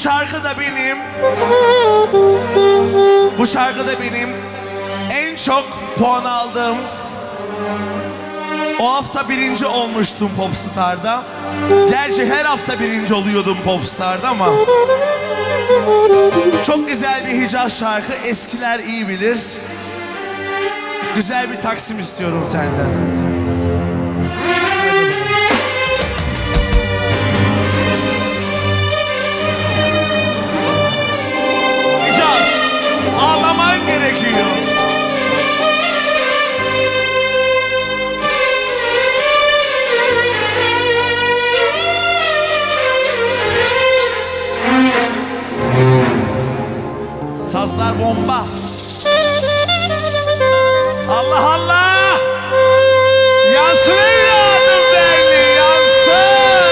Bu şarkı da benim en çok puan aldığım. O hafta birinci olmuştum Popstar'da. Gerçi her hafta birinci oluyordum Popstar'da ama çok güzel bir Hicaz şarkı. Eskiler iyi bilir. Güzel bir taksim istiyorum senden. Ağlaman gerekiyor. Sazlar bomba. Allah Allah. Yansın evladım derli, yansın.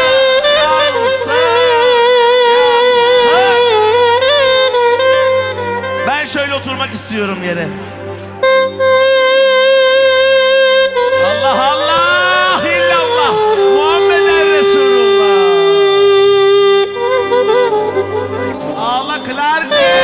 Ben şöyle oturmak istiyorum yere. Allah Allah illallah Muhammeden Resulullah. Allah Clarke.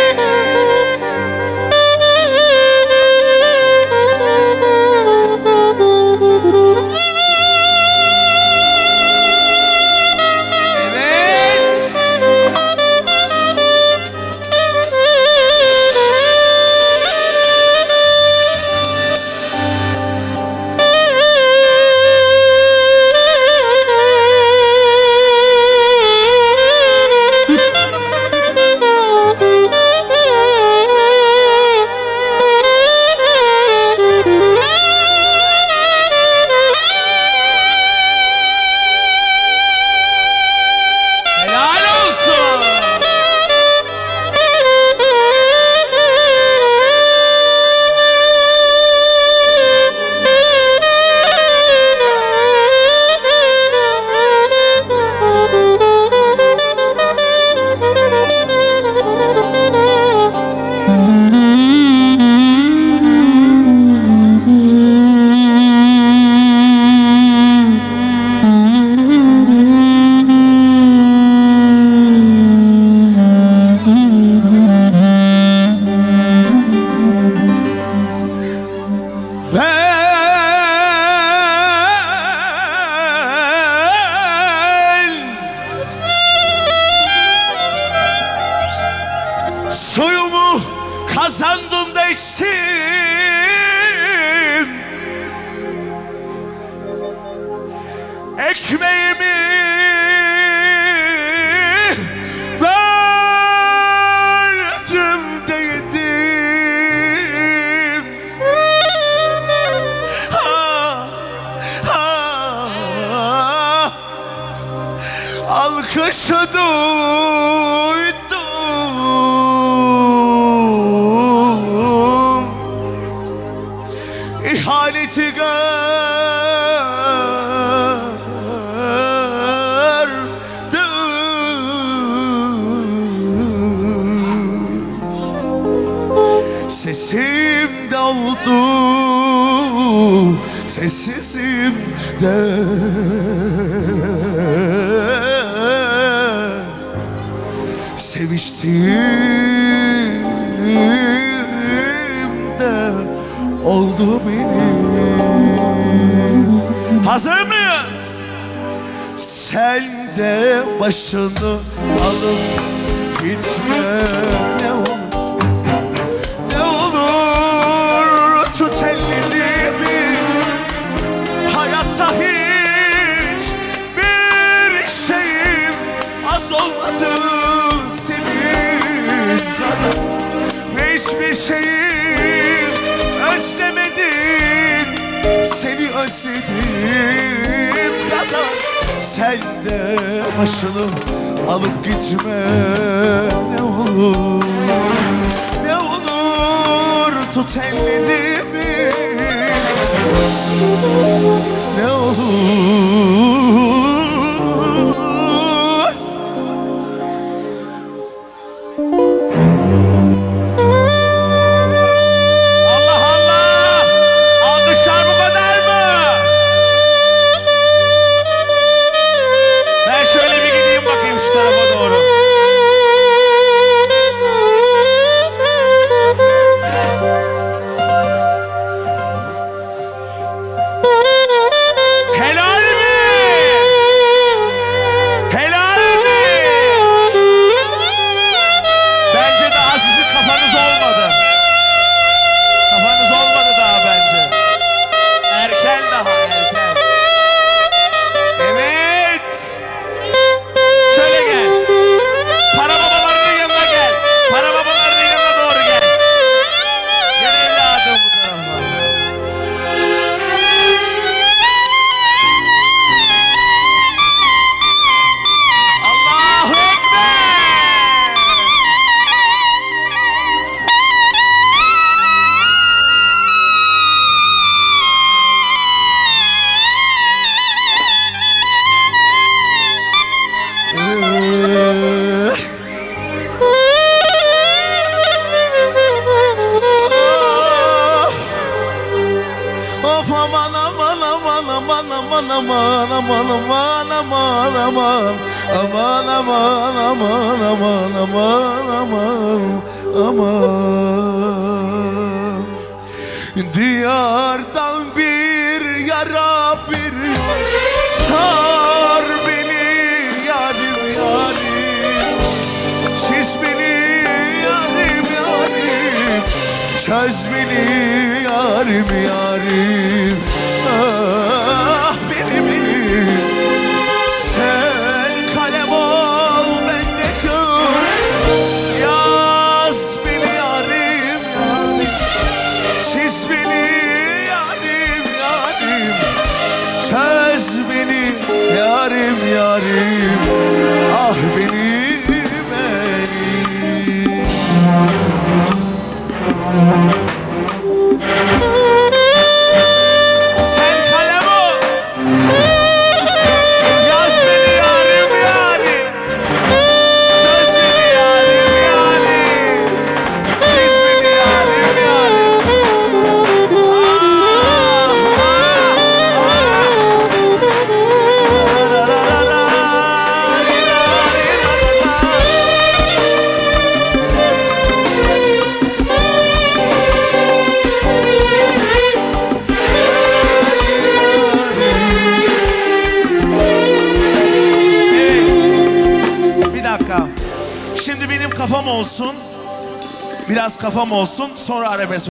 Suyumu kazandım da içtim. Ekmeğimi böldüm de yedim. Alkışı duydum. İhaneti gördüm. Sesim de oldu, sessizim de. Seviştim de oldu benim. Hazır mıyız? Sen de başını alıp gitme ne olur. Ne olur tut ellerimi. Hayatta hiç bir şeyim az olmadı senin kadar. Hiçbir şeyim özlemedin, seni özledim kadar. Sen de başını alıp gitme ne olur. Ne olur tut ellerimi. Ne olur. Şöyle bir gideyim bakayım şu tarafa doğru. Of aman aman aman aman aman aman aman aman aman aman aman aman aman aman aman aman aman. Diyardan bir yara bir sar beni yarim yarim, çiz beni yarim yarim, çöz beni yarim yarim. Ah benim elim, sen kalem ol ben de kır, yaz beni yarim yarim, çiz beni yarim yarim, çöz beni yarim yarim. Ah benim elim. Sen kalem ol, yaz beni yarim yarim, çöz beni yarim yarim, çiz beni yarim yarim. Bir dakika. Şimdi benim kafam olsun. Biraz kafam olsun. Sonra arabesk.